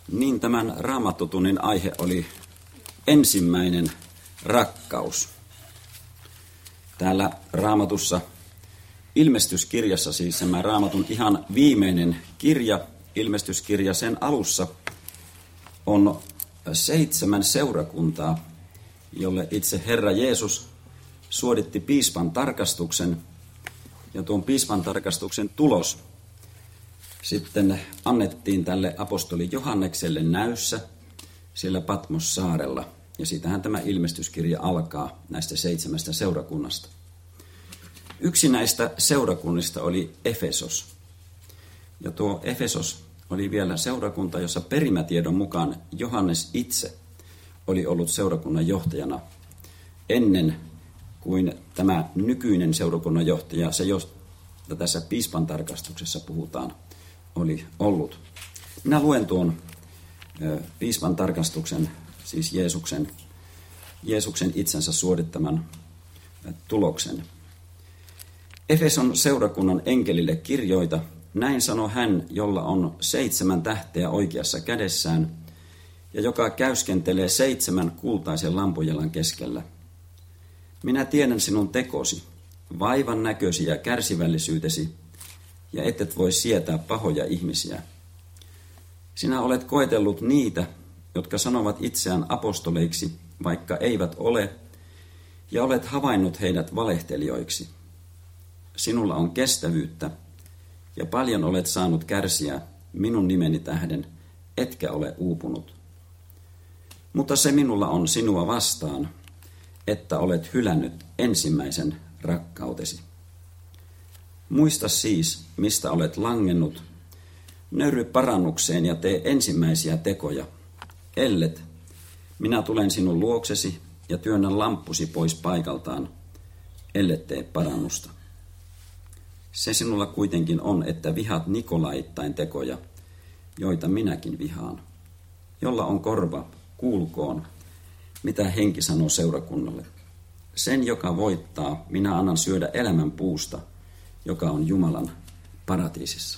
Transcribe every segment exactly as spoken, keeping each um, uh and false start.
Niin tämän Raamattotunnin aihe oli ensimmäinen rakkaus. Täällä Raamatussa, ilmestyskirjassa siis tämä Raamatun ihan viimeinen kirja, ilmestyskirja, sen alussa on seitsemän seurakuntaa, jolle itse Herra Jeesus suoritti piispan tarkastuksen, ja tuon piispan tarkastuksen tulos sitten annettiin tälle apostoli Johannekselle näyssä siellä Patmos-saarella. Ja siitähän tämä ilmestyskirja alkaa näistä seitsemästä seurakunnasta. Yksi näistä seurakunnista oli Efesos. Ja tuo Efesos oli vielä seurakunta, jossa perimätiedon mukaan Johannes itse oli ollut seurakunnan johtajana ennen kuin tämä nykyinen seurakunnan johtaja, se josta tässä piispan tarkastuksessa puhutaan, oli ollut. Minä luen tuon piispan tarkastuksen, siis Jeesuksen, Jeesuksen itsensä suorittaman tuloksen. Efeson seurakunnan enkelille kirjoita, näin sanoi hän, jolla on seitsemän tähteä oikeassa kädessään ja joka käyskentelee seitsemän kultaisen lampujalan keskellä. Minä tiedän sinun tekosi, vaivan näkösi ja kärsivällisyytesi, ja et voi sietää pahoja ihmisiä. Sinä olet koetellut niitä, jotka sanovat itseään apostoleiksi, vaikka eivät ole, ja olet havainnut heidät valehtelijoiksi. Sinulla on kestävyyttä, ja paljon olet saanut kärsiä minun nimeni tähden, etkä ole uupunut. Mutta se minulla on sinua vastaan, että olet hylännyt ensimmäisen rakkautesi. Muista siis, mistä olet langennut, nöyry parannukseen ja tee ensimmäisiä tekoja. Ellet, minä tulen sinun luoksesi ja työnnän lamppusi pois paikaltaan, ellet tee parannusta. Se sinulla kuitenkin on, että vihat Nikolaittain tekoja, joita minäkin vihaan. Jolla on korva, kuulkoon, mitä henki sanoo seurakunnalle. Sen, joka voittaa, minä annan syödä elämän puusta, joka on Jumalan paratiisissa.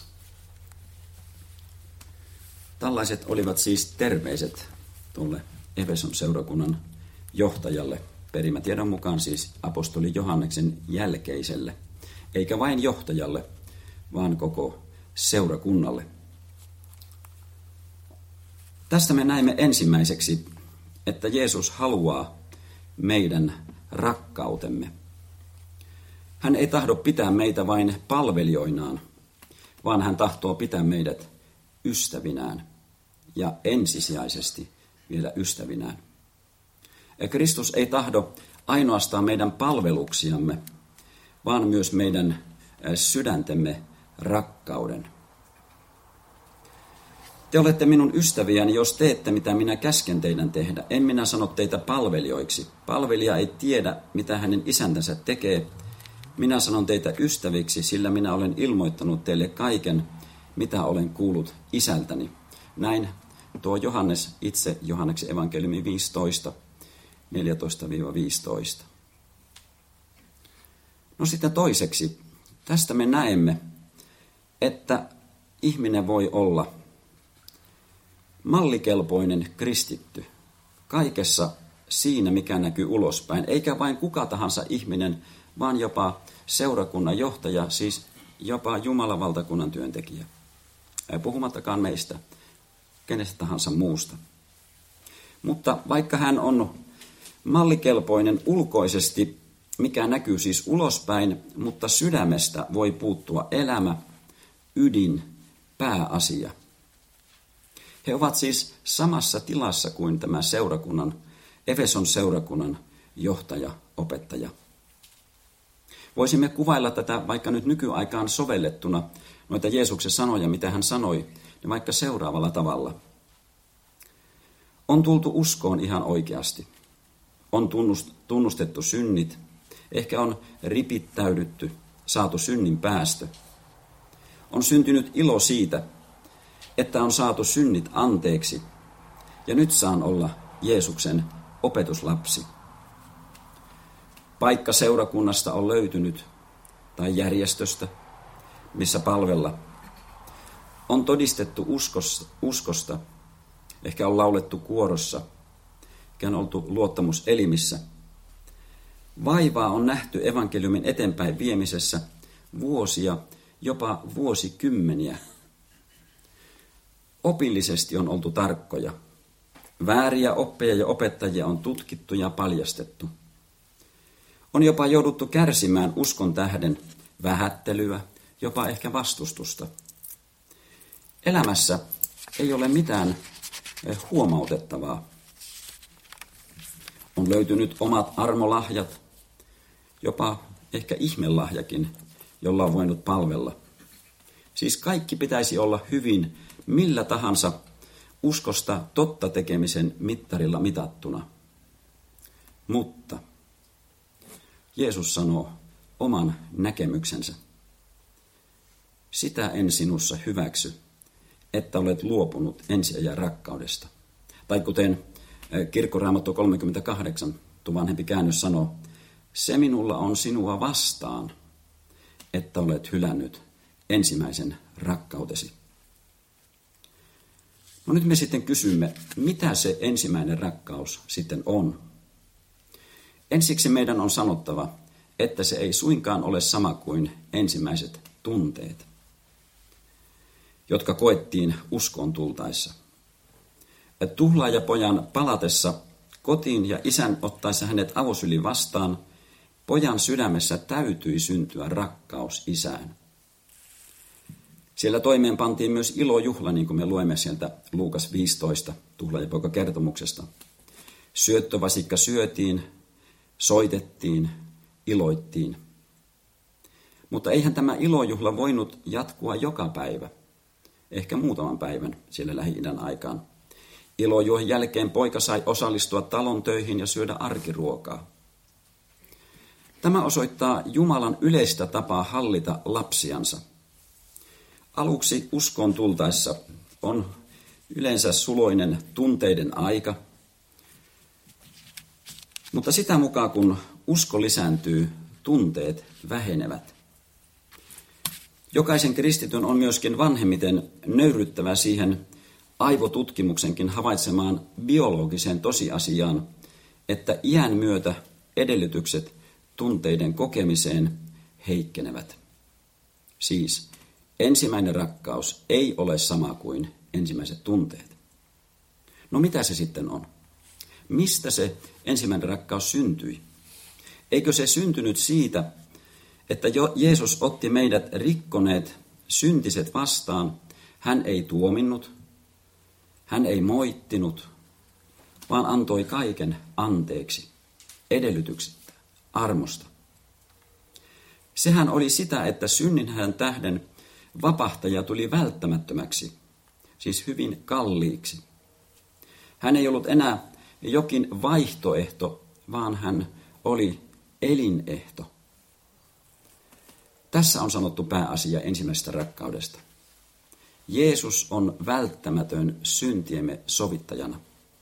Tällaiset olivat siis terveiset tuolle Efeson seurakunnan johtajalle, perimätiedon mukaan siis apostoli Johanneksen jälkeiselle, eikä vain johtajalle, vaan koko seurakunnalle. Tästä me näemme ensimmäiseksi, että Jeesus haluaa meidän rakkautemme. Hän ei tahdo pitää meitä vain palvelijoinaan, vaan hän tahtoo pitää meidät ystävinään ja ensisijaisesti vielä ystävinään. Ja Kristus ei tahdo ainoastaan meidän palveluksiamme, vaan myös meidän sydäntemme rakkauden. Te olette minun ystäviäni, jos teette, mitä minä käsken teidän tehdä. En minä sano teitä palvelijoiksi. Palvelija ei tiedä, mitä hänen isäntänsä tekee. Minä sanon teitä ystäviksi, sillä minä olen ilmoittanut teille kaiken, mitä olen kuullut isältäni. Näin tuo Johannes itse, Johanneksen evankeliumi viisitoista, neljätoista viisitoista. No sitten toiseksi, tästä me näemme, että ihminen voi olla mallikelpoinen kristitty kaikessa siinä, mikä näkyy ulospäin, eikä vain kuka tahansa ihminen, vaan jopa seurakunnan johtaja, siis jopa Jumalan valtakunnan työntekijä. Puhumattakaan meistä, kenestä tahansa muusta. Mutta vaikka hän on mallikelpoinen ulkoisesti, mikä näkyy siis ulospäin, mutta sydämestä voi puuttua elämä, ydin, pääasia. He ovat siis samassa tilassa kuin tämä seurakunnan, Efeson seurakunnan johtaja, opettaja. Voisimme kuvailla tätä vaikka nyt nykyaikaan sovellettuna, noita Jeesuksen sanoja, mitä hän sanoi, niin vaikka seuraavalla tavalla. On tultu uskoon ihan oikeasti. On tunnustettu synnit. Ehkä on ripittäydytty, saatu synnin päästö. On syntynyt ilo siitä, että on saatu synnit anteeksi. Ja nyt saan olla Jeesuksen opetuslapsi. Paikka seurakunnasta on löytynyt, tai järjestöstä, missä palvella. On todistettu uskosta, uskosta Ehkä on laulettu kuorossa, ehkä on oltu luottamuselimissä. Vaivaa on nähty evankeliumin eteenpäin viemisessä vuosia, jopa vuosikymmeniä. Opillisesti on oltu tarkkoja. Vääriä oppeja ja opettajia on tutkittu ja paljastettu. On jopa jouduttu kärsimään uskon tähden vähättelyä, jopa ehkä vastustusta. Elämässä ei ole mitään huomautettavaa. On löytynyt omat armolahjat, jopa ehkä ihmelahjakin, jolla on voinut palvella. Siis kaikki pitäisi olla hyvin millä tahansa uskosta totta tekemisen mittarilla mitattuna. Mutta Jeesus sanoo oman näkemyksensä. Sitä en sinussa hyväksy, että olet luopunut ensiajan rakkaudesta. Tai kuten Kirkkoraamattu kolmekymmentäkahdeksan, tuo vanhempi käännös sanoo, se minulla on sinua vastaan, että olet hylännyt ensimmäisen rakkautesi. No nyt me sitten kysymme, mitä se ensimmäinen rakkaus sitten on? Ensiksi meidän on sanottava, että se ei suinkaan ole sama kuin ensimmäiset tunteet, jotka koettiin uskoon tultaessa. Tuhlaajapojan palatessa kotiin ja isän ottaessa hänet avosyliin vastaan, pojan sydämessä täytyi syntyä rakkaus isään. Siellä toimeenpantiin myös ilojuhla, niin kuin me luemme sieltä Luukas viisitoista tuhlaajapoika-kertomuksesta. Syöttövasikka syötiin, soitettiin, iloittiin. Mutta eihän tämä ilojuhla voinut jatkua joka päivä, ehkä muutaman päivän siellä Lähi-idän aikaan. Ilojuhlan jälkeen poika sai osallistua talon töihin ja syödä arkiruokaa. Tämä osoittaa Jumalan yleistä tapaa hallita lapsiansa. Aluksi uskoon tultaessa on yleensä suloinen tunteiden aika, mutta sitä mukaan kun usko lisääntyy, tunteet vähenevät. Jokaisen kristityn on myöskin vanhemmiten nöyryttävä siihen aivotutkimuksenkin havaitsemaan biologiseen tosiasiaan, että iän myötä edellytykset tunteiden kokemiseen heikkenevät. Siis ensimmäinen rakkaus ei ole sama kuin ensimmäiset tunteet. No mitä se sitten on? Mistä se ensimmäinen rakkaus syntyi? Eikö se syntynyt siitä, että jo Jeesus otti meidät rikkoneet syntiset vastaan? Hän ei tuominnut, hän ei moittinut, vaan antoi kaiken anteeksi, edellytyksittä, armosta. Sehän oli sitä, että synninhän tähden vapahtaja tuli välttämättömäksi, siis hyvin kalliiksi. Hän ei ollut enää jokin vaihtoehto, vaan hän oli elinehto. Tässä on sanottu pääasia ensimmäisestä rakkaudesta. Jeesus on välttämätön syntiemme sovittajana.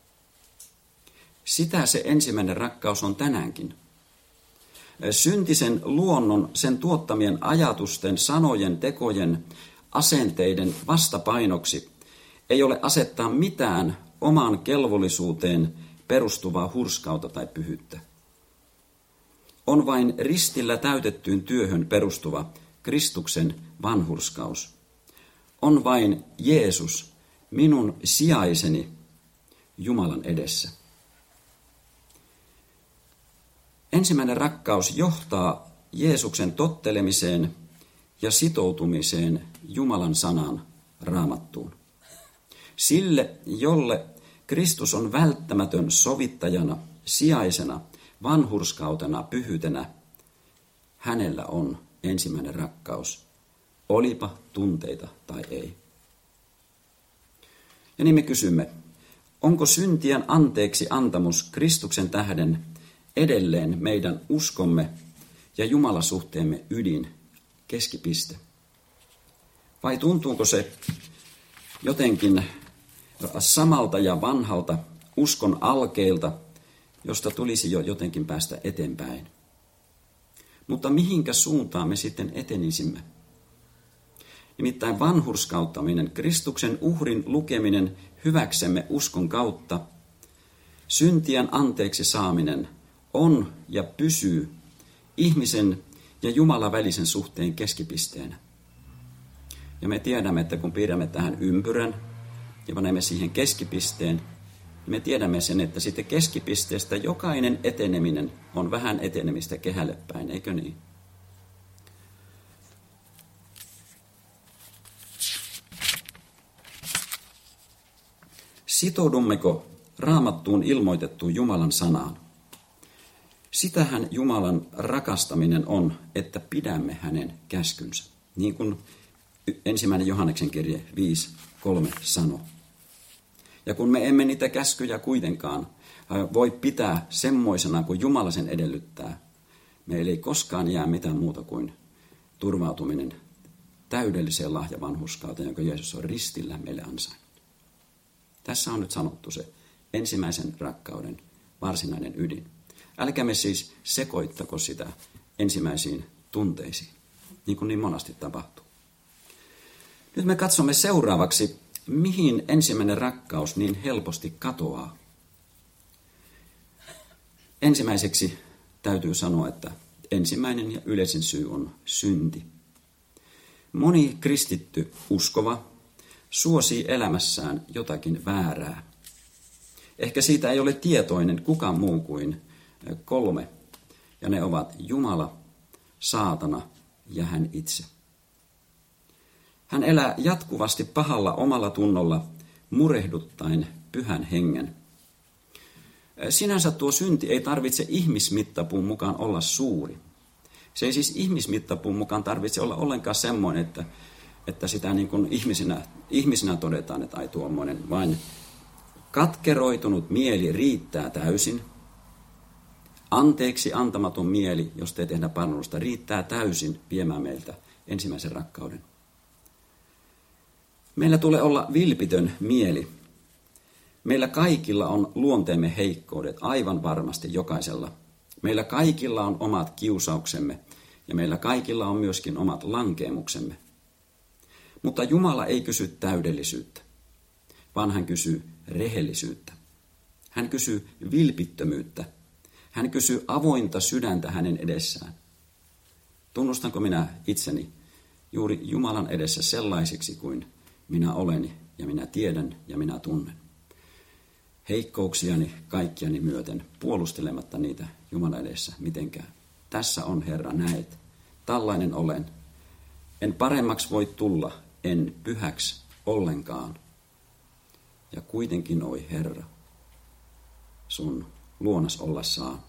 Sitä se ensimmäinen rakkaus on tänäänkin. Syntisen luonnon, sen tuottamien ajatusten, sanojen, tekojen, asenteiden vastapainoksi ei ole asettaa mitään omaan kelvollisuuteen perustuvaa hurskautta tai pyhyyttä. On vain ristillä täytettyyn työhön perustuva Kristuksen vanhurskaus. On vain Jeesus, minun sijaiseni Jumalan edessä. Ensimmäinen rakkaus johtaa Jeesuksen tottelemiseen ja sitoutumiseen Jumalan sanan Raamattuun. Sille, jolle Kristus on välttämätön sovittajana, sijaisena, vanhurskautena, pyhyytenä, hänellä on ensimmäinen rakkaus, olipa tunteita tai ei. Ja niin me kysymme, onko syntien anteeksi antamus Kristuksen tähden edelleen meidän uskomme ja Jumalasuhteemme ydin, keskipiste? Vai tuntuuko se jotenkin samalta ja vanhalta uskon alkeilta, josta tulisi jo jotenkin päästä eteenpäin? Mutta mihinkä suuntaan me sitten etenisimme? Nimittäin vanhurskauttaminen, Kristuksen uhrin lukeminen hyväksemme uskon kautta, syntien anteeksi saaminen on ja pysyy ihmisen ja Jumalan välisen suhteen keskipisteenä. Ja me tiedämme, että kun piirrämme tähän ympyrän ja panemme siihen keskipisteen, niin me tiedämme sen, että sitten keskipisteestä jokainen eteneminen on vähän etenemistä kehälle päin, eikö niin? Sitoudummeko Raamattuun ilmoitettuun Jumalan sanaan? Sitähän Jumalan rakastaminen on, että pidämme hänen käskynsä. Niin kuin ensimmäinen Johanneksen kirje viisi kolme sanoo. Ja kun me emme niitä käskyjä kuitenkaan voi pitää semmoisena kuin Jumala sen edellyttää, meillä ei koskaan jää mitään muuta kuin turvautuminen täydelliseen lahjavanhurskauteen, jonka Jeesus on ristillä meille ansainnut. Tässä on nyt sanottu se ensimmäisen rakkauden varsinainen ydin. Älkäämme siis sekoittako sitä ensimmäisiin tunteisiin, niin kuin niin monasti tapahtuu. Nyt me katsomme seuraavaksi, mihin ensimmäinen rakkaus niin helposti katoaa. Ensimmäiseksi täytyy sanoa, että ensimmäinen ja yleisin syy on synti. Moni kristitty uskova suosii elämässään jotakin väärää. Ehkä siitä ei ole tietoinen kukaan muu kuin kolme, ja ne ovat Jumala, saatana ja hän itse. Hän elää jatkuvasti pahalla omalla tunnolla, murehduttaen pyhän hengen. Sinänsä tuo synti ei tarvitse ihmismittapuun mukaan olla suuri. Se ei siis ihmismittapuun mukaan tarvitse olla ollenkaan semmoinen, että, että sitä niin kuin ihmisinä, ihmisinä todetaan, että ai tuommoinen, vain katkeroitunut mieli riittää täysin. Anteeksi antamaton mieli, jos te tehdään parannusta, riittää täysin viemään meiltä ensimmäisen rakkauden. Meillä tulee olla vilpitön mieli. Meillä kaikilla on luonteemme heikkoudet, aivan varmasti jokaisella. Meillä kaikilla on omat kiusauksemme ja meillä kaikilla on myöskin omat lankeemuksemme. Mutta Jumala ei kysy täydellisyyttä, vaan hän kysyy rehellisyyttä. Hän kysyy vilpittömyyttä. Hän kysyy avointa sydäntä hänen edessään. Tunnustanko minä itseni juuri Jumalan edessä sellaisiksi kuin minä olen ja minä tiedän ja minä tunnen. Heikkouksiani kaikkiani myöten, puolustelematta niitä Jumalan edessä mitenkään. Tässä on Herra, näet. Tällainen olen. En paremmaksi voi tulla, en pyhäksi ollenkaan. Ja kuitenkin, oi Herra, sun luonas olla saa.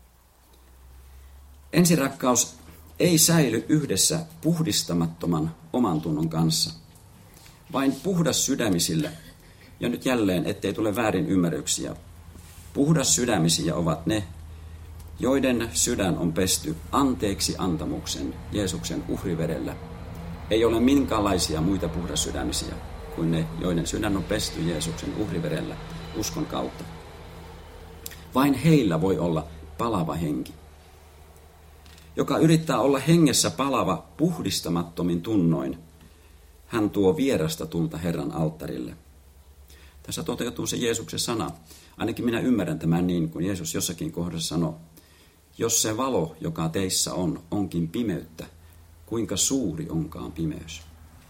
Ensirakkaus ei säily yhdessä puhdistamattoman oman tunnon kanssa. Vain puhdas sydämisillä, ja nyt jälleen, ettei tule väärin ymmärryksiä, puhdas sydämisiä ovat ne, joiden sydän on pesty anteeksi antamuksen Jeesuksen uhriverellä. Ei ole minkäänlaisia muita puhdassydämisiä kuin ne, joiden sydän on pesty Jeesuksen uhriverellä uskon kautta. Vain heillä voi olla palava henki, joka yrittää olla hengessä palava puhdistamattomin tunnoin. Hän tuo vierasta tulta Herran alttarille. Tässä toteutuu se Jeesuksen sana. Ainakin minä ymmärrän tämän niin, kun Jeesus jossakin kohdassa sanoi, jos se valo, joka teissä on, onkin pimeyttä, kuinka suuri onkaan pimeys.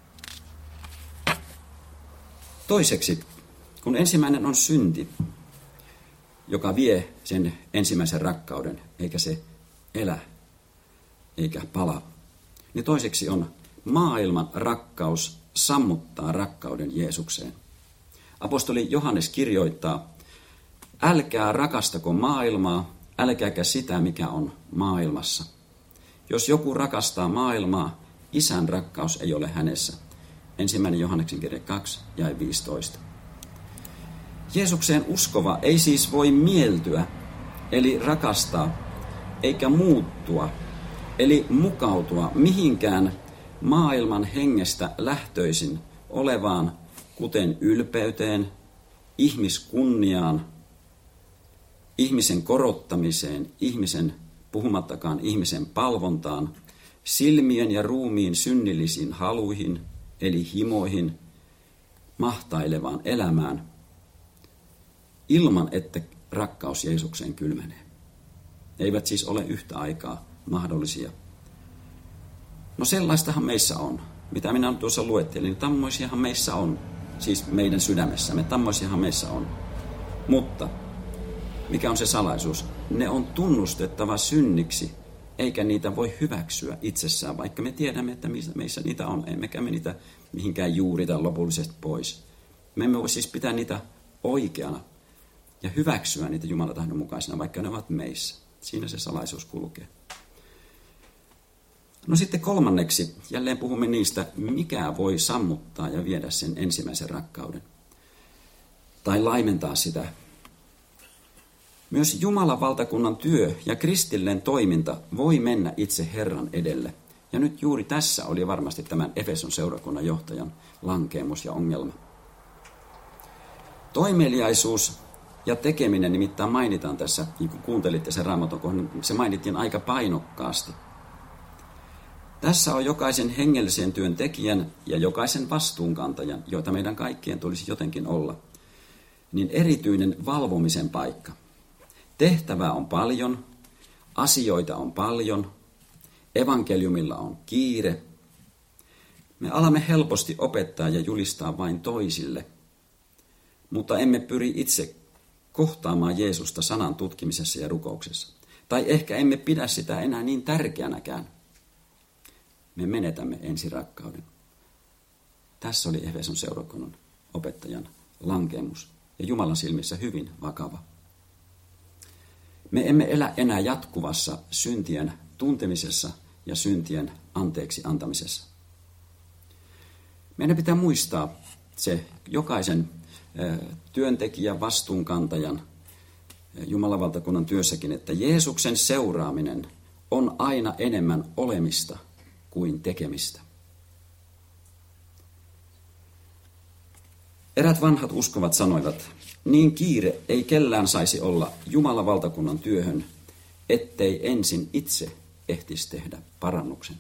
Toiseksi, kun ensimmäinen on synti, joka vie sen ensimmäisen rakkauden, eikä se elä, eikä pala, niin toiseksi on maailman rakkaus sammuttaa rakkauden Jeesukseen. Apostoli Johannes kirjoittaa, älkää rakastako maailmaa, älkääkä sitä, mikä on maailmassa. Jos joku rakastaa maailmaa, Isän rakkaus ei ole hänessä. Ensimmäinen Johanneksen kirje kaksi jae viisitoista. Jeesukseen uskova ei siis voi mieltyä, eli rakastaa, eikä muuttua, eli mukautua mihinkään maailman hengestä lähtöisin olevaan, kuten ylpeyteen, ihmiskunniaan, ihmisen korottamiseen, ihmisen, puhumattakaan ihmisen palvontaan, silmien ja ruumiin synnillisiin haluihin, eli himoihin, mahtailevaan elämään, ilman että rakkaus Jeesukseen kylmenee. Ne eivät siis ole yhtä aikaa mahdollisia. No sellaistahan meissä on. Mitä minä tuossa luettelin, niin tammoisiahan meissä on. Siis meidän sydämessämme, tammoisiahan meissä on. Mutta mikä on se salaisuus? Ne on tunnustettava synniksi, eikä niitä voi hyväksyä itsessään, vaikka me tiedämme, että meissä niitä on. Emmekä me niitä mihinkään juurita lopullisesti pois. Me emme voi siis pitää niitä oikeana ja hyväksyä niitä Jumalan tahdon mukaisena, vaikka ne ovat meissä. Siinä se salaisuus kulkee. No sitten kolmanneksi, jälleen puhumme niistä, mikä voi sammuttaa ja viedä sen ensimmäisen rakkauden. Tai laimentaa sitä. Myös Jumalan valtakunnan työ ja kristillinen toiminta voi mennä itse Herran edelle. Ja nyt juuri tässä oli varmasti tämän Efeson seurakunnan johtajan lankeemus ja ongelma. Toimeliaisuus ja tekeminen nimittäin mainitaan tässä, niin kuin kuuntelitte sen Raamatun kohdan, se mainittiin aika painokkaasti. Tässä on jokaisen hengellisen työn tekijän ja jokaisen vastuunkantajan, joita meidän kaikkien tulisi jotenkin olla, niin erityinen valvomisen paikka. Tehtävää on paljon, asioita on paljon, evankeliumilla on kiire. Me alamme helposti opettaa ja julistaa vain toisille, mutta emme pyri itse kohtaamaan Jeesusta sanan tutkimisessa ja rukouksessa. Tai ehkä emme pidä sitä enää niin tärkeänäkään. Me menetämme ensirakkauden. Tässä oli Efeson seurakunnan opettajan lankemus ja Jumalan silmissä hyvin vakava. Me emme elä enää jatkuvassa syntien tuntemisessa ja syntien anteeksi antamisessa. Meidän pitää muistaa se jokaisen työntekijän, vastuunkantajan Jumalan valtakunnan työssäkin, että Jeesuksen seuraaminen on aina enemmän olemista kuin tekemistä. Erät vanhat uskovat sanoivat, niin kiire ei kellään saisi olla Jumalan valtakunnan työhön, ettei ensin itse ehtisi tehdä parannuksen.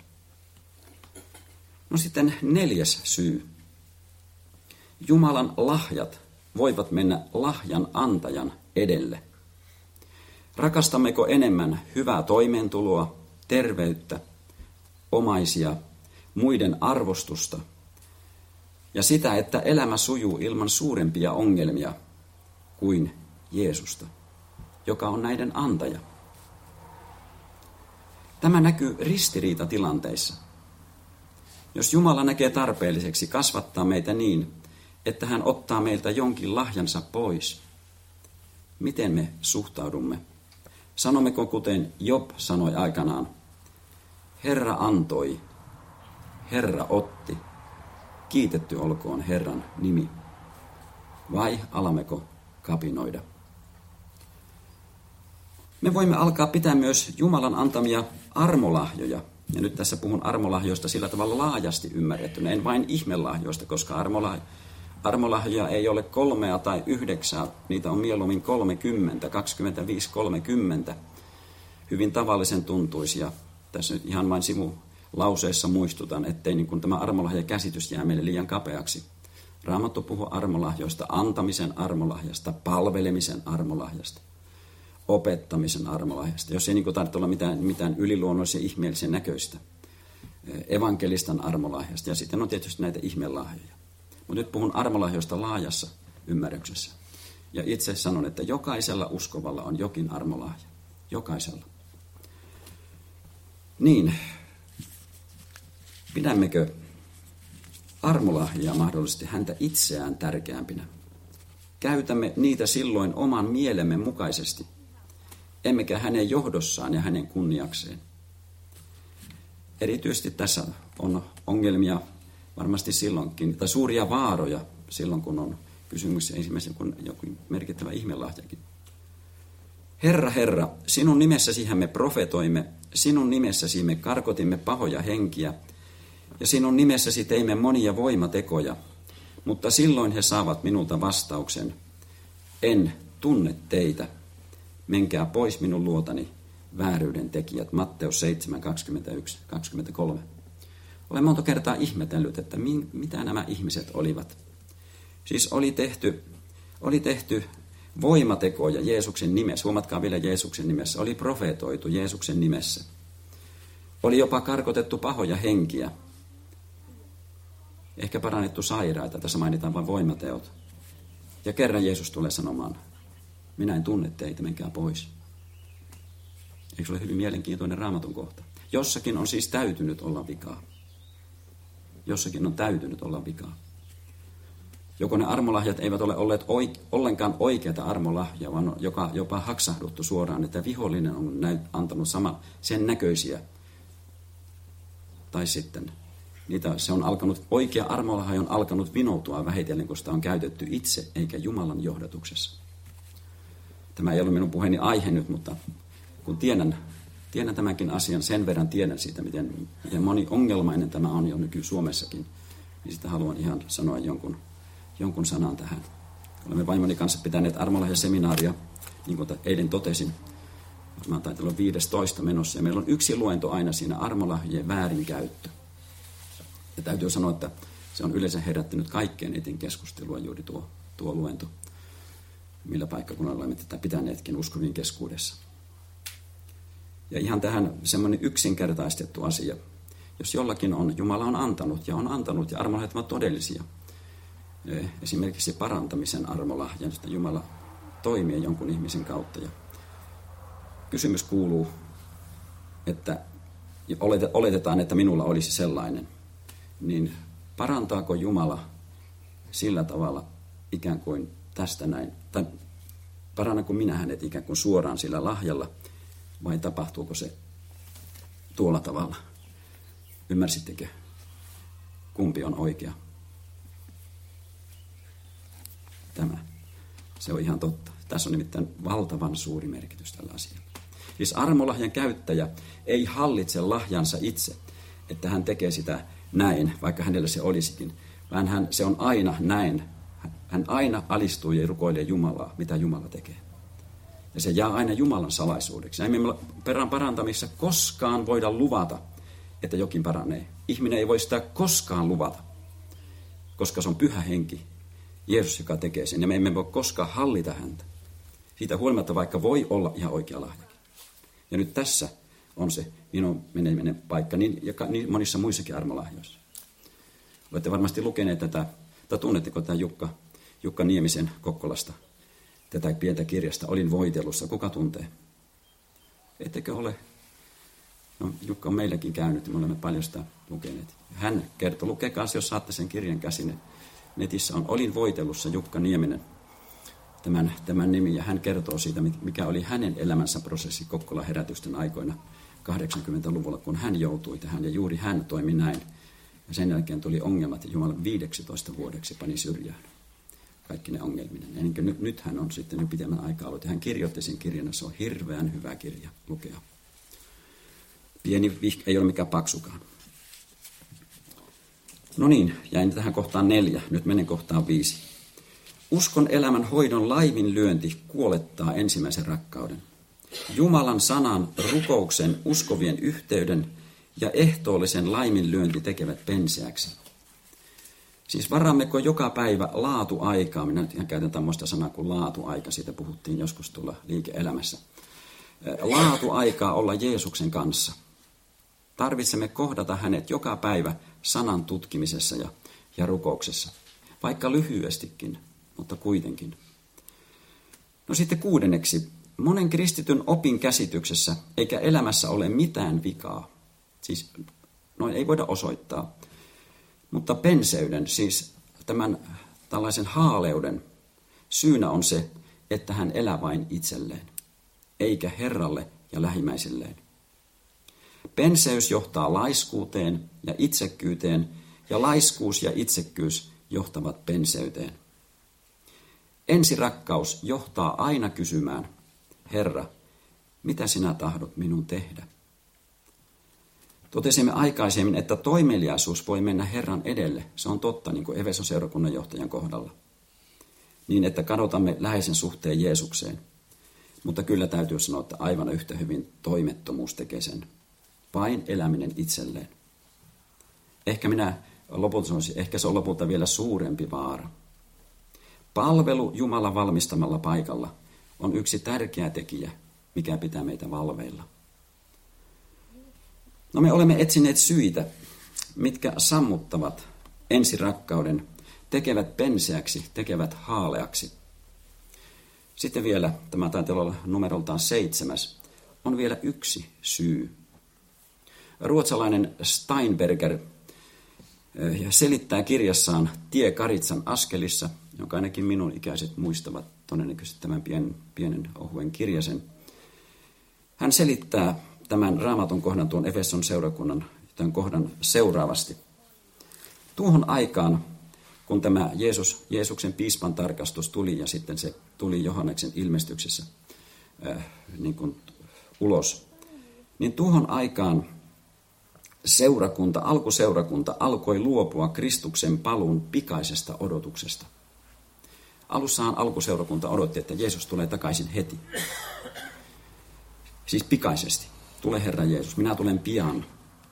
No sitten neljäs syy. Jumalan lahjat voivat mennä lahjan antajan edelle. Rakastammeko enemmän hyvää toimeentuloa, terveyttä, omaisia, muiden arvostusta ja sitä, että elämä sujuu ilman suurempia ongelmia kuin Jeesusta, joka on näiden antaja? Tämä näkyy ristiriitatilanteissa. Jos Jumala näkee tarpeelliseksi kasvattaa meitä niin, että hän ottaa meiltä jonkin lahjansa pois, miten me suhtaudumme? Sanommeko kuten Job sanoi aikanaan, Herra antoi, Herra otti, kiitetty olkoon Herran nimi. Vai alammeko kapinoida? Me voimme alkaa pitää myös Jumalan antamia armolahjoja. Ja nyt tässä puhun armolahjoista sillä tavalla laajasti ymmärrettynä, en vain ihmelahjoista, koska armolahjoja, armolahjoja ei ole kolmea tai yhdeksää, niitä on mieluummin kolmekymmentä, kaksikymmentäviisi, kolmekymmentä, hyvin tavallisen tuntuisia. Tässä nyt ihan vain sivulauseessa muistutan, ettei niin kuin tämä armolahjakäsitys jää meille liian kapeaksi. Raamattu puhuu armolahjoista, antamisen armolahjasta, palvelemisen armolahjasta, opettamisen armolahjasta, jos ei niin kuin tarvitse olla mitään, mitään yliluonnollisen ihmeellisen näköistä, evankelistan armolahjasta ja sitten on tietysti näitä ihmelahjoja. Mutta nyt puhun armolahjoista laajassa ymmärryksessä. Ja itse sanon, että jokaisella uskovalla on jokin armolahja. Jokaisella. Niin, pidämmekö armolahjaa mahdollisesti häntä itseään tärkeämpinä? Käytämme niitä silloin oman mielemme mukaisesti, emmekä hänen johdossaan ja hänen kunniakseen. Erityisesti tässä on ongelmia varmasti silloinkin, tai suuria vaaroja silloin, kun on kysymys ensimmäisen kuin joku merkittävä ihmelahjakin. Herra, Herra, sinun nimessäsihän me profetoimme, sinun nimessäsi me karkotimme pahoja henkiä, ja sinun nimessäsi teimme monia voimatekoja, mutta silloin he saavat minulta vastauksen, en tunne teitä, menkää pois minun luotani, vääryyden tekijät. Matteus seitsemän, kaksikymmentäyksi, kaksikymmentäkolme. Olen monta kertaa ihmetellyt, että min, mitä nämä ihmiset olivat. Siis oli tehty, oli tehty voimatekoja Jeesuksen nimessä. Huomatkaa vielä Jeesuksen nimessä. Oli profeetoitu Jeesuksen nimessä. Oli jopa karkotettu pahoja henkiä. Ehkä parannettu sairaita. Tässä mainitaan vain voimateot. Ja kerran Jeesus tulee sanomaan, minä en tunne teitä, menkää pois. Eikö se ole hyvin mielenkiintoinen Raamatun kohta? Jossakin on siis täytynyt olla vikaa. Jossakin on täytynyt olla vikaa. Joko ne armolahjat eivät ole olleet oike- ollenkaan oikeata armolahjaa, vaan joka, jopa haksahduttu suoraan, että vihollinen on näyt, antanut sama, sen näköisiä. Tai sitten niitä, se on alkanut, oikea armolahja on alkanut vinoutua vähitellen, kun sitä on käytetty itse eikä Jumalan johdatuksessa. Tämä ei ollut minun puheeni aihe nyt, mutta kun tiedän, tiedän tämänkin asian, sen verran tiedän siitä, miten, miten moni ongelmainen tämä on jo nyky Suomessakin, niin sitä haluan ihan sanoa jonkun, jonkun sanan tähän. Olemme vaimoni kanssa pitäneet armolahjaseminaaria, niin kuin eilen totesin. Varmaan taitaa olla viidestoista menossa, ja meillä on yksi luento aina siinä armolahjien väärinkäyttö. Ja täytyy sanoa, että se on yleensä herättänyt kaikkein etin keskustelua juuri tuo, tuo luento, millä paikkakunnalla olemme tätä pitäneetkin uskovien keskuudessa. Ja ihan tähän semmoinen yksinkertaistettu asia. Jos jollakin on, Jumala on antanut ja on antanut ja armolahjat ovat todellisia. Esimerkiksi parantamisen armolahjan, että Jumala toimii jonkun ihmisen kautta. Ja kysymys kuuluu, että oletetaan, että minulla olisi sellainen, niin parantaako Jumala sillä tavalla ikään kuin tästä näin, tai parannanko minä hänet ikään kuin suoraan sillä lahjalla, vai tapahtuuko se tuolla tavalla? Ymmärsittekö, kumpi on oikea? Tämä. Se on ihan totta. Tässä on nimittäin valtavan suuri merkitys tällä asialla. Siis armolahjan käyttäjä ei hallitse lahjansa itse, että hän tekee sitä näin, vaikka hänellä se olisikin, vaan hän, se on aina näin. Hän aina alistuu ja rukoilee Jumalaa, mitä Jumala tekee. Ja se jää aina Jumalan salaisuudeksi. Emme perän parantamissa koskaan voida luvata, että jokin paranee. Ihminen ei voi sitä koskaan luvata, koska se on pyhä henki, Jeesus, joka tekee sen. Ja me emme voi koskaan hallita häntä. Siitä huolimatta vaikka voi olla ihan oikea lahjakin. Ja nyt tässä on se minun meneminen paikka, niin, ja niin monissa muissakin armolahjoissa. Olette varmasti lukeneet tätä, tai tunnetteko tätä Jukka, Jukka Niemisen Kokkolasta, tätä pientä kirjasta, Olin voitelussa. Kuka tuntee? Ettekö ole? No, Jukka on meilläkin käynyt, ja me olemme paljon sitä lukeneet. Hän kertoo, lukekaa jos saatte sen kirjan käsine. Netissä on Olin voitelussa Jukka Nieminen, tämän, tämän nimi, ja hän kertoo siitä, mikä oli hänen elämänsä prosessi Kokkolan herätysten aikoina kahdeksankymmentäluvulla, kun hän joutui tähän, ja juuri hän toimi näin. Ja sen jälkeen tuli ongelmat, ja Jumala viisitoista vuodeksi pani syrjään kaikki ne ongelminen. Ja niin nyt, nyt hän on sitten jo pitemmän aikaa ollut, ja hän kirjoitti sen kirjan, se on hirveän hyvä kirja lukea. Pieni vihk, ei ole mikään paksukaan. No niin, jäin tähän kohtaan neljä, nyt menen kohtaan viisi. Uskon elämän hoidon laiminlyönti kuolettaa ensimmäisen rakkauden. Jumalan sanan, rukouksen, uskovien yhteyden ja ehtoollisen laiminlyönti tekevät penseäksi. Siis varammeko joka päivä laatuaikaa, minä nyt ihan käytän tämmöistä sanaa kuin laatuaika, siitä puhuttiin joskus tuolla liike-elämässä. Laatuaikaa olla Jeesuksen kanssa. Tarvitsemme kohdata hänet joka päivä sanan tutkimisessa ja, ja rukouksessa, vaikka lyhyestikin, mutta kuitenkin. No sitten kuudenneksi, monen kristityn opin käsityksessä eikä elämässä ole mitään vikaa. Siis noin ei voida osoittaa. Mutta penseyden, siis tämän tällaisen haaleuden syynä on se, että hän elää vain itselleen, eikä Herralle ja lähimmäiselleen. Penseys johtaa laiskuuteen ja itsekkyyteen, ja laiskuus ja itsekkyys johtavat penseyteen. Ensirakkaus johtaa aina kysymään, Herra, mitä sinä tahdot minun tehdä? Totesimme aikaisemmin, että toimeliaisuus voi mennä Herran edelle. Se on totta, niin kuin Efeson seurakunnan johtajan kohdalla. Niin, että kadotamme läheisen suhteen Jeesukseen. Mutta kyllä täytyy sanoa, että aivan yhtä hyvin toimettomuus tekee sen. Vain eläminen itselleen. Ehkä minä lopulta sanoisin, ehkä se on lopulta vielä suurempi vaara. Palvelu Jumalan valmistamalla paikalla on yksi tärkeä tekijä, mikä pitää meitä valveilla. No me olemme etsineet syitä, mitkä sammuttavat ensirakkauden, tekevät penseäksi, tekevät haaleaksi. Sitten vielä, tämä taitaa olla numeroltaan seitsemäs, on vielä yksi syy. Ruotsalainen Steinberger selittää kirjassaan Tie Karitsan askelissa, jonka ainakin minun ikäiset muistavat todennäköisesti tämän pienen, pienen ohuen kirjasen. Hän selittää tämän raamatun kohdan, tuon Efeson seurakunnan tämän kohdan seuraavasti. Tuohon aikaan, kun tämä Jeesus, Jeesuksen piispan tarkastus tuli ja sitten se tuli Johanneksen ilmestyksessä äh, niin kuin ulos, niin tuohon aikaan seurakunta, alkuseurakunta alkoi luopua Kristuksen paluun pikaisesta odotuksesta. Alussahan alkuseurakunta odotti, että Jeesus tulee takaisin heti. Siis pikaisesti. Tule Herra Jeesus, minä tulen pian.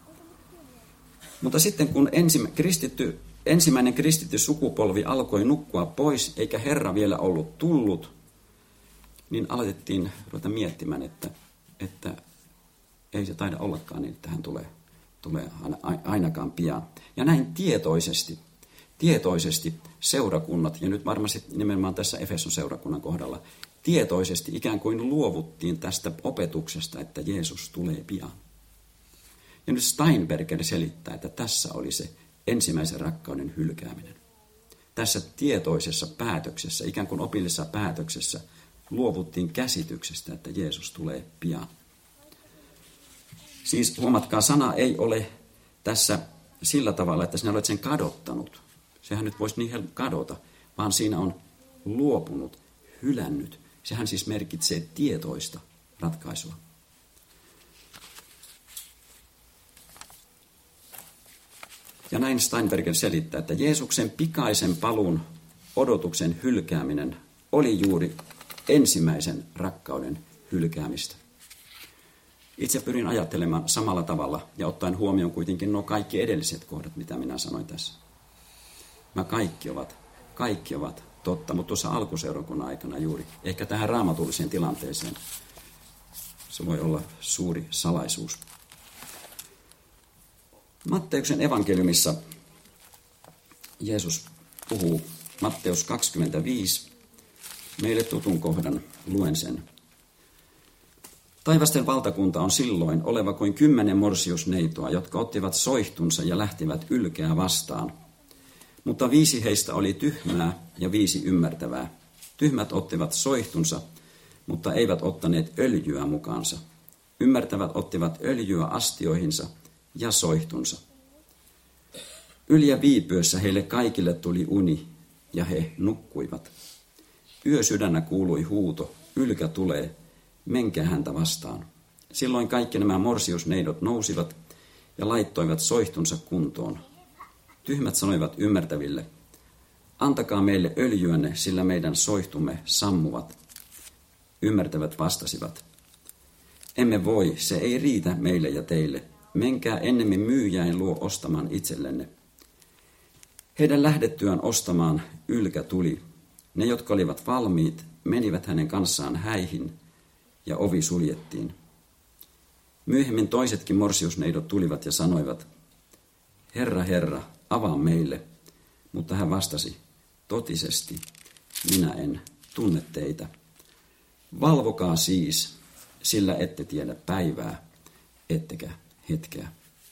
Mutta sitten kun ensimmä, kristitty, ensimmäinen kristitty sukupolvi alkoi nukkua pois, eikä Herra vielä ollut tullut, niin aloitettiin ruveta miettimään, että, että ei se taida ollakaan niin, että hän tulee, tulee ainakaan pian. Ja näin tietoisesti, tietoisesti seurakunnat, ja nyt varmasti nimenomaan tässä Efeson seurakunnan kohdalla, tietoisesti ikään kuin luovuttiin tästä opetuksesta, että Jeesus tulee pian. Ja nyt Steinberger selittää, että tässä oli se ensimmäisen rakkauden hylkääminen. Tässä tietoisessa päätöksessä, ikään kuin opillisessa päätöksessä, luovuttiin käsityksestä, että Jeesus tulee pian. Siis huomatkaa, sana ei ole tässä sillä tavalla, että sinä olet sen kadottanut. Sehän nyt voisi niin kadota, vaan siinä on luopunut, hylännyt. Sehän siis merkitsee tietoista ratkaisua. Ja näin Steinberger selittää, että Jeesuksen pikaisen paluun odotuksen hylkääminen oli juuri ensimmäisen rakkauden hylkäämistä. Itse pyrin ajattelemaan samalla tavalla ja ottaen huomioon kuitenkin nuo kaikki edelliset kohdat, mitä minä sanoin tässä. Nämä kaikki ovat, kaikki ovat totta, mutta tuossa alkuseurakunnan aikana juuri, ehkä tähän raamatulliseen tilanteeseen, se voi olla suuri salaisuus. Matteuksen evankeliumissa Jeesus puhuu, Matteus kaksikymmentäviisi, meille tutun kohdan, luen sen. Taivasten valtakunta on silloin oleva kuin kymmenen morsiusneitoa, jotka ottivat soihtunsa ja lähtivät ylkeä vastaan. Mutta viisi heistä oli tyhmää ja viisi ymmärtävää. Tyhmät ottivat soihtunsa, mutta eivät ottaneet öljyä mukaansa. Ymmärtävät ottivat öljyä astioihinsa ja soihtunsa. Yli ja viipyessä heille kaikille tuli uni, ja he nukkuivat. Yösydännä kuului huuto, ylkä tulee, menkää häntä vastaan. Silloin kaikki nämä morsiusneidot nousivat ja laittoivat soihtunsa kuntoon. Tyhmät sanoivat ymmärtäville, antakaa meille öljyänne, sillä meidän soihtumme sammuvat. Ymmärtävät vastasivat, emme voi, se ei riitä meille ja teille. Menkää ennemmin myyjäin luo ostamaan itsellenne. Heidän lähdettyään ostamaan ylkä tuli. Ne, jotka olivat valmiit, menivät hänen kanssaan häihin ja ovi suljettiin. Myöhemmin toisetkin morsiusneidot tulivat ja sanoivat, Herra, Herra, avaa meille. Mutta hän vastasi, totisesti, minä en tunne teitä. Valvokaa siis, sillä ette tiedä päivää, ettekä hetkeä.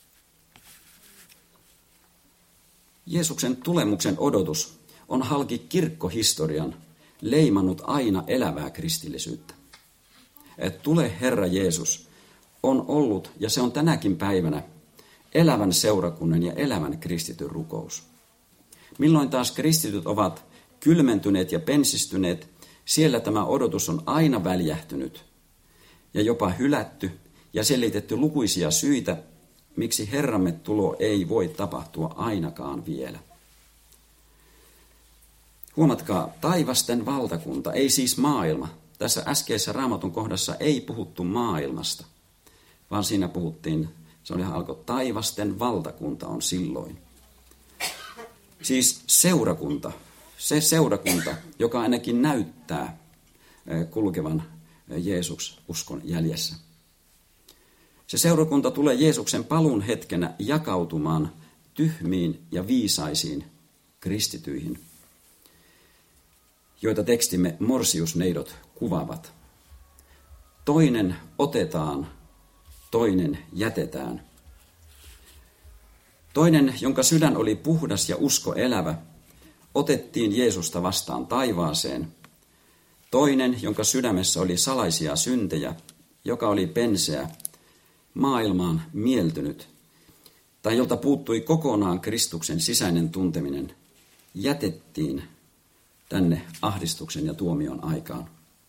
Jeesuksen tulemuksen odotus on halki kirkkohistorian leimannut aina elävää kristillisyyttä. Et tule Herra Jeesus on ollut, ja se on tänäkin päivänä, elävän seurakunnan ja elävän kristityn rukous. Milloin taas kristityt ovat kylmentyneet ja pensistyneet, siellä tämä odotus on aina väljähtynyt ja jopa hylätty ja selitetty lukuisia syitä, miksi Herramme tulo ei voi tapahtua ainakaan vielä. Huomatkaa, taivasten valtakunta, ei siis maailma. Tässä äskeisessä Raamatun kohdassa ei puhuttu maailmasta, vaan siinä puhuttiin Se oli alkoi taivasten valtakunta on silloin. Siis seurakunta, se seurakunta, joka ainakin näyttää kulkevan Jeesus uskon jäljessä. Se seurakunta tulee Jeesuksen paluun hetkenä jakautumaan tyhmiin ja viisaisiin kristityihin, joita tekstimme morsiusneidot kuvaavat. Toinen otetaan, toinen jätetään. Toinen, jonka sydän oli puhdas ja usko elävä, otettiin Jeesusta vastaan taivaaseen. Toinen, jonka sydämessä oli salaisia syntejä, joka oli penseä, maailmaan mieltynyt, tai jolta puuttui kokonaan Kristuksen sisäinen tunteminen, jätettiin tänne ahdistuksen ja tuomion aikaan.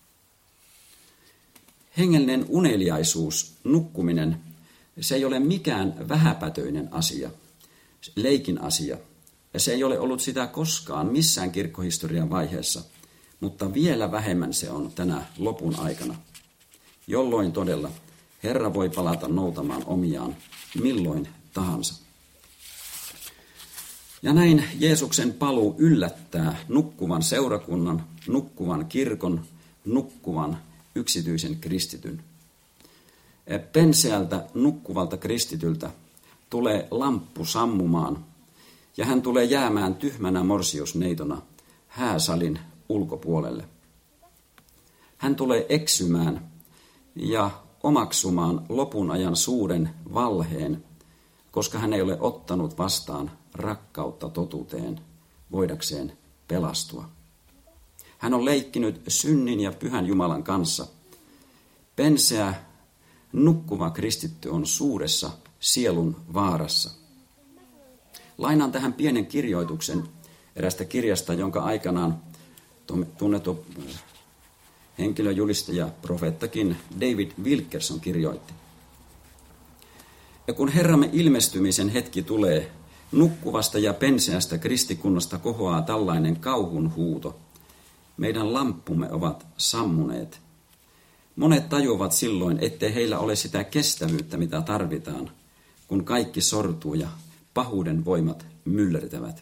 Hengellinen uneliaisuus, nukkuminen, se ei ole mikään vähäpätöinen asia, leikin asia, ja se ei ole ollut sitä koskaan missään kirkkohistorian vaiheessa, mutta vielä vähemmän se on tänä lopun aikana, jolloin todella Herra voi palata noutamaan omiaan milloin tahansa. Ja näin Jeesuksen paluu yllättää nukkuvan seurakunnan, nukkuvan kirkon, nukkuvan yksityisen kristityn. Penseältä nukkuvalta kristityltä tulee lamppu sammumaan, ja hän tulee jäämään tyhmänä morsiusneitona hääsalin ulkopuolelle. Hän tulee eksymään ja omaksumaan lopun ajan suuren valheen, koska hän ei ole ottanut vastaan rakkautta totuuteen voidakseen pelastua. Hän on leikkinyt synnin ja pyhän Jumalan kanssa. Penseä, nukkuva kristitty on suuressa sielun vaarassa. Lainaan tähän pienen kirjoituksen erästä kirjasta, jonka aikanaan tunnettu henkilöjulistaja, profeettakin David Wilkerson kirjoitti. Ja kun Herramme ilmestymisen hetki tulee, nukkuvasta ja penseästä kristikunnasta kohoaa tällainen kauhun huuto. Meidän lamppumme ovat sammuneet. Monet tajuavat silloin, ettei heillä ole sitä kestävyyttä, mitä tarvitaan, kun kaikki sortuu ja pahuuden voimat myllertävät.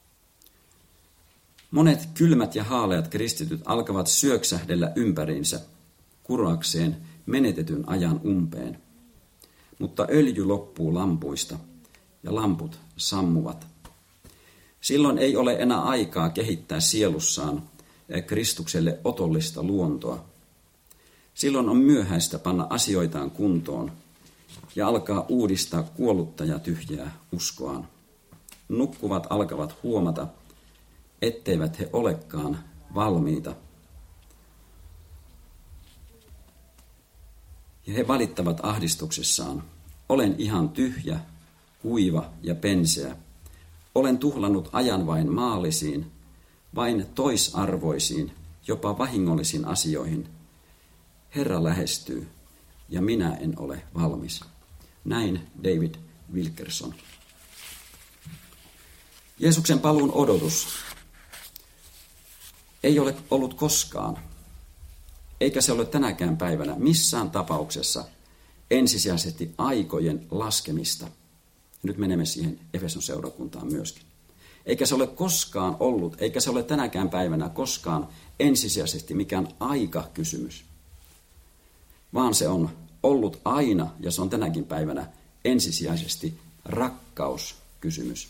Monet kylmät ja haaleat kristityt alkavat syöksähdellä ympäriinsä, kuroakseen menetetyn ajan umpeen. Mutta öljy loppuu lampuista ja lamput sammuvat. Silloin ei ole enää aikaa kehittää sielussaan Kristukselle otollista luontoa. Silloin on myöhäistä panna asioitaan kuntoon ja alkaa uudistaa kuollutta ja tyhjää uskoaan. Nukkuvat alkavat huomata, etteivät he olekaan valmiita. Ja he valittavat ahdistuksessaan. Olen ihan tyhjä, kuiva ja penseä. Olen tuhlannut ajan vain maallisiin, vain toisarvoisiin, jopa vahingollisiin asioihin. Herra lähestyy, ja minä en ole valmis. Näin David Wilkerson. Jeesuksen paluun odotus ei ole ollut koskaan, eikä se ole tänäkään päivänä missään tapauksessa ensisijaisesti aikojen laskemista. Nyt menemme siihen Efeson seurakuntaan myöskin. Eikä se ole koskaan ollut, eikä se ole tänäkään päivänä koskaan ensisijaisesti mikään aikakysymys, vaan se on ollut aina, ja se on tänäkin päivänä ensisijaisesti rakkauskysymys.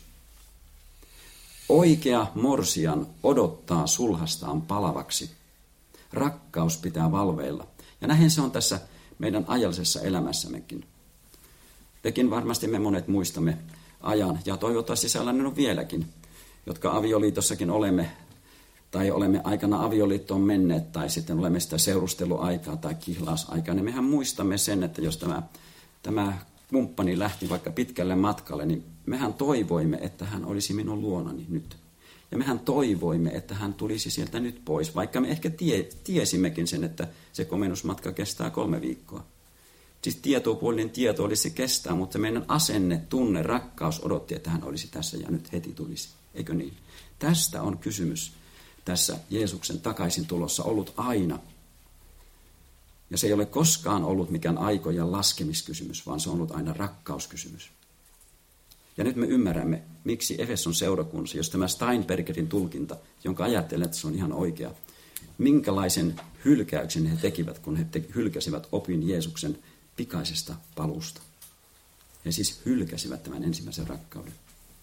Oikea morsian odottaa sulhastaan palavaksi. Rakkaus pitää valveilla. Ja näin se on tässä meidän ajallisessa elämässämmekin. Tekin varmasti me monet muistamme ajan, ja toivottavasti sellainen on vieläkin, jotka avioliitossakin olemme, tai olemme aikana avioliittoon menneet, tai sitten olemme sitä seurusteluaikaa tai kihlausaikaa, niin mehän muistamme sen, että jos tämä, tämä kumppani lähti vaikka pitkälle matkalle, niin mehän toivoimme, että hän olisi minun luonani nyt. Ja mehän toivoimme, että hän tulisi sieltä nyt pois, vaikka me ehkä tie, tiesimmekin sen, että se komennusmatka kestää kolme viikkoa. Siis tietopuolinen tieto olisi se kestää, mutta meidän asenne, tunne, rakkaus odotti, että hän olisi tässä ja nyt heti tulisi. Eikö niin? Tästä on kysymys tässä Jeesuksen takaisin tulossa ollut aina. Ja se ei ole koskaan ollut mikään aikojen laskemiskysymys, vaan se on ollut aina rakkauskysymys. Ja nyt me ymmärrämme, miksi Efeson seurakunnassa, jos tämä Steinbergerin tulkinta, jonka ajattelen, että se on ihan oikea, minkälaisen hylkäyksen he tekivät, kun he te- hylkäsivät opin Jeesuksen pikaisesta paluusta. He siis hylkäsivät tämän ensimmäisen rakkauden.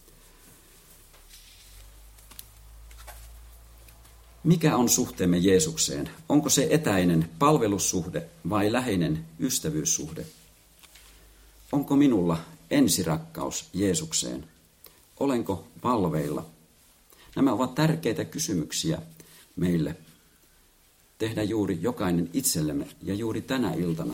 Mikä on suhteemme Jeesukseen? Onko se etäinen palvelussuhde vai läheinen ystävyyssuhde? Onko minulla ensirakkaus Jeesukseen? Olenko valveilla? Nämä ovat tärkeitä kysymyksiä meille tehdä juuri jokainen itsellemme ja juuri tänä iltana.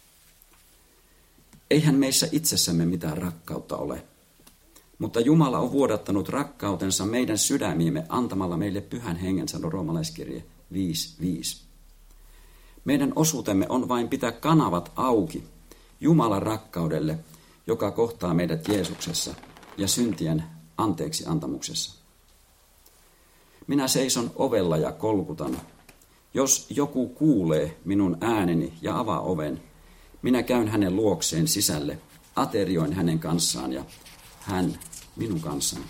Eihän meissä itsessämme mitään rakkautta ole, mutta Jumala on vuodattanut rakkautensa meidän sydämiimme antamalla meille pyhän hengen, sanoo roomalaiskirje viisi viisi. Meidän osuutemme on vain pitää kanavat auki Jumalan rakkaudelle, joka kohtaa meidät Jeesuksessa ja syntien anteeksi antamuksessa. Minä seison ovella ja kolkutan. Jos joku kuulee minun ääneni ja avaa oven, minä käyn hänen luokseen sisälle, aterioin hänen kanssaan ja hän minun kanssani.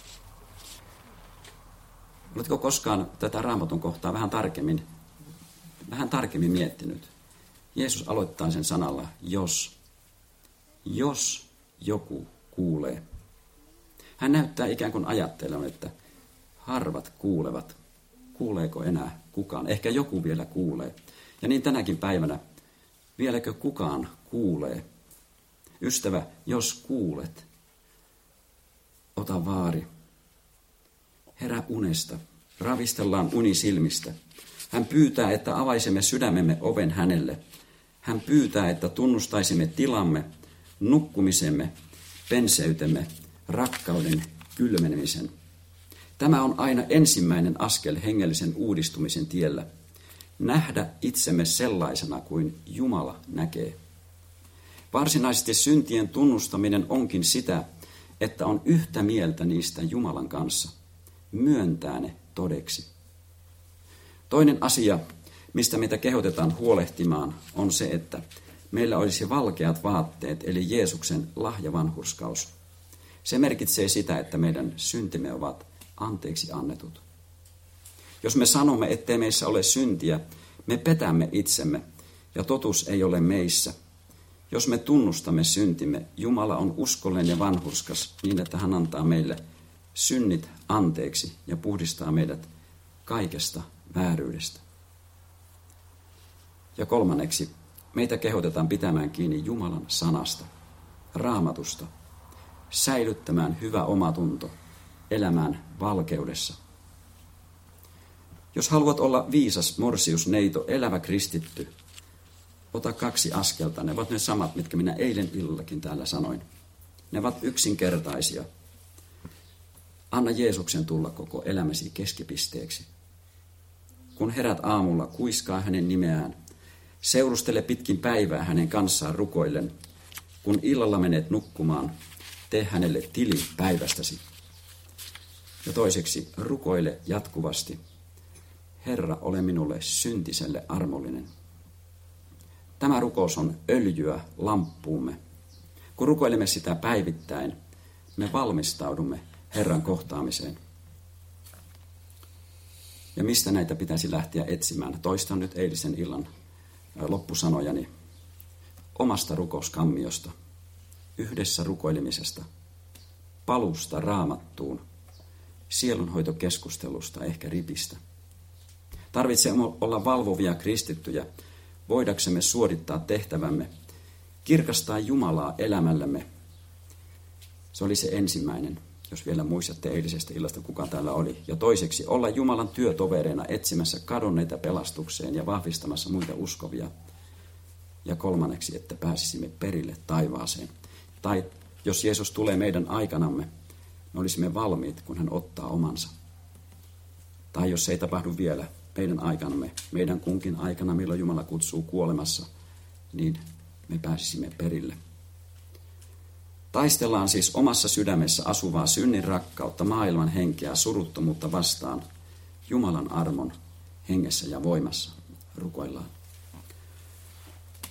Oletko koskaan tätä Raamatun kohtaa vähän tarkemmin, vähän tarkemmin miettinyt? Jeesus aloittaa sen sanalla, jos. Jos joku kuulee. Hän näyttää ikään kuin ajattelevan, että harvat kuulevat. Kuuleeko enää kukaan? Ehkä joku vielä kuulee. Ja niin tänäkin päivänä, vieläkö kukaan kuulee? Ystävä, jos kuulet, ota vaari. Herä unesta. Ravistellaan uni silmistä. Hän pyytää, että avaisemme sydämemme oven hänelle. Hän pyytää, että tunnustaisimme tilamme, nukkumisemme, penseytemme, rakkauden kylmenemisen. Tämä on aina ensimmäinen askel hengellisen uudistumisen tiellä. Nähdä itsemme sellaisena kuin Jumala näkee. Varsinaisesti syntien tunnustaminen onkin sitä, että on yhtä mieltä niistä Jumalan kanssa. Myöntää ne todeksi. Toinen asia, mistä meitä kehotetaan huolehtimaan, on se, että meillä olisi valkeat vaatteet, eli Jeesuksen lahjavanhurskaus. Se merkitsee sitä, että meidän syntimme ovat anteeksi annetut. Jos me sanomme, ettei meissä ole syntiä, me petämme itsemme ja totuus ei ole meissä. Jos me tunnustamme syntimme, Jumala on uskollinen ja vanhurskas niin, että hän antaa meille synnit anteeksi ja puhdistaa meidät kaikesta vääryydestä. Ja kolmanneksi, meitä kehotetaan pitämään kiinni Jumalan sanasta, Raamatusta, säilyttämään hyvä omatunto, elämään valkeudessa. Jos haluat olla viisas morsiusneito, elävä kristitty, ota kaksi askelta. Ne ovat ne samat, mitkä minä eilen illallakin täällä sanoin. Ne ovat yksinkertaisia. Anna Jeesuksen tulla koko elämäsi keskipisteeksi. Kun herät aamulla, kuiskaa hänen nimeään. Seurustele pitkin päivää hänen kanssaan rukoillen. Kun illalla menet nukkumaan, tee hänelle tili päivästäsi. Ja toiseksi, rukoile jatkuvasti. Herra, ole minulle syntiselle armollinen. Tämä rukous on öljyä lamppuumme. Kun rukoilemme sitä päivittäin, me valmistaudumme Herran kohtaamiseen. Ja mistä näitä pitäisi lähteä etsimään? Toistan nyt eilisen illan loppusanojani. Omasta rukouskammiosta, yhdessä rukoilemisesta, palusta Raamattuun, sielunhoitokeskustelusta, ehkä ripistä. Tarvitsee olla valvovia kristittyjä, voidaksemme suorittaa tehtävämme, kirkastaa Jumalaa elämällämme. Se oli se ensimmäinen, jos vielä muistatte eilisestä illasta, kuka täällä oli. Ja toiseksi, olla Jumalan työtovereina etsimässä kadonneita pelastukseen ja vahvistamassa muita uskovia. Ja kolmanneksi, että pääsisimme perille taivaaseen. Tai jos Jeesus tulee meidän aikanamme, me olisimme valmiit, kun hän ottaa omansa. Tai jos se ei tapahdu vielä meidän aikanamme, meidän kunkin aikana, milloin Jumala kutsuu kuolemassa, niin me pääsisimme perille. Taistellaan siis omassa sydämessä asuvaa synnin rakkautta, maailman henkeä, suruttomuutta vastaan, Jumalan armon hengessä ja voimassa. Rukoillaan.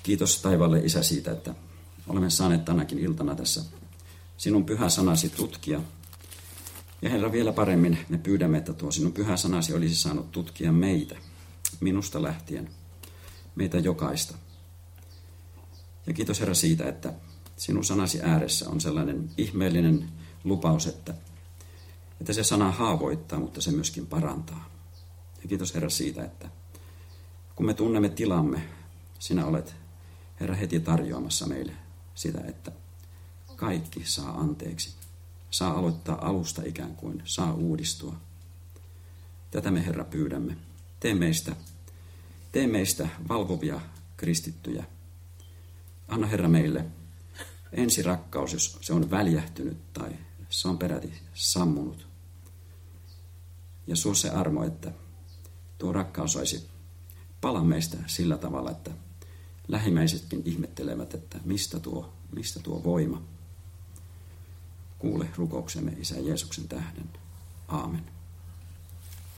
Kiitos taivaalle, Isä, siitä, että olemme saaneet tänäkin iltana tässä sinun pyhä sanasi tutkia. Ja Herra, vielä paremmin me pyydämme, että tuo sinun pyhä sanasi olisi saanut tutkia meitä, minusta lähtien, meitä jokaista. Ja kiitos, Herra, siitä, että sinun sanasi ääressä on sellainen ihmeellinen lupaus, että, että se sana haavoittaa, mutta se myöskin parantaa. Ja kiitos, Herra, siitä, että kun me tunnemme tilamme, sinä olet, Herra, heti tarjoamassa meille sitä, että kaikki saa anteeksi. Saa aloittaa alusta ikään kuin, saa uudistua. Tätä me, Herra, pyydämme. Tee meistä, tee meistä valvovia kristittyjä. Anna, Herra, meille ensirakkaus, jos se on väljähtynyt tai se on peräti sammunut. Ja suo se armo, että tuo rakkaus saisi pala meistä sillä tavalla, että lähimmäisetkin ihmettelevät, että mistä tuo, mistä tuo voima. Kuule rukouksemme Isä Jeesuksen tähden. Aamen.